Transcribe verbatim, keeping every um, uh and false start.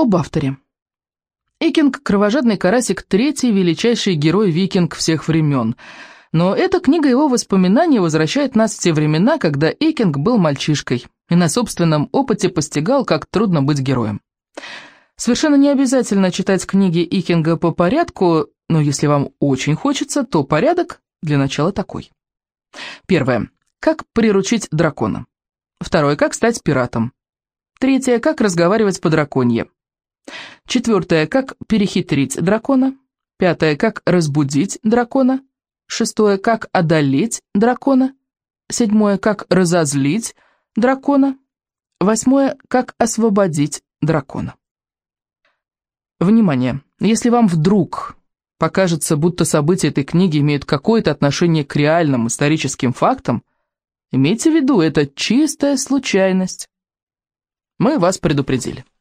Об авторе. Икинг, кровожадный карасик, третий величайший герой-викинг всех времен. Но эта книга его воспоминаний возвращает нас в те времена, когда Икинг был мальчишкой и на собственном опыте постигал, как трудно быть героем. Совершенно не обязательно читать книги Икинга по порядку, но если вам очень хочется, то порядок для начала такой. Первое. Как приручить дракона. Второе. Как стать пиратом. Третье. Как разговаривать по-драконье. Четвертое. Как перехитрить дракона. Пятое. Как разбудить дракона. Шестое. Как одолеть дракона. Седьмое. Как разозлить дракона. Восьмое. Как освободить дракона. Внимание! Если вам вдруг покажется, будто события этой книги имеют какое-то отношение к реальным историческим фактам, имейте в виду, это чистая случайность. Мы вас предупредили.